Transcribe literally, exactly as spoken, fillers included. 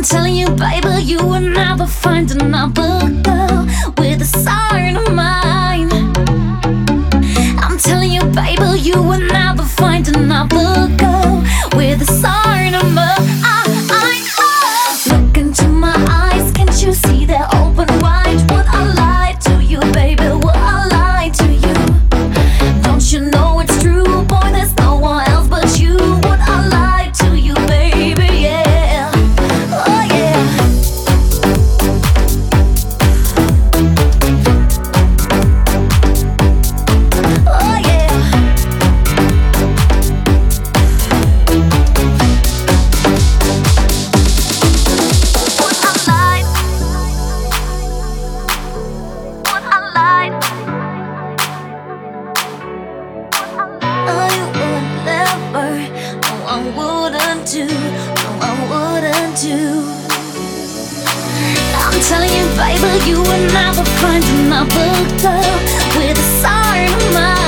I'm telling you, baby, you will never find another girl with a sign of mine. I'm telling you, baby, you will never find another girl with a sign of mine. Look into my eyes, can't you see they're open wide? Would I lie to you, baby? Would I lie to you? Don't you know it's true, boy? There's no one else but you. Would I lie to you, baby? Yeah, oh yeah. Oh yeah. Would I lie? Would I lie? I would never, no I wouldn't do, no I wouldn't do. I'm telling you, baby, you will never find another girl with a sign of mine.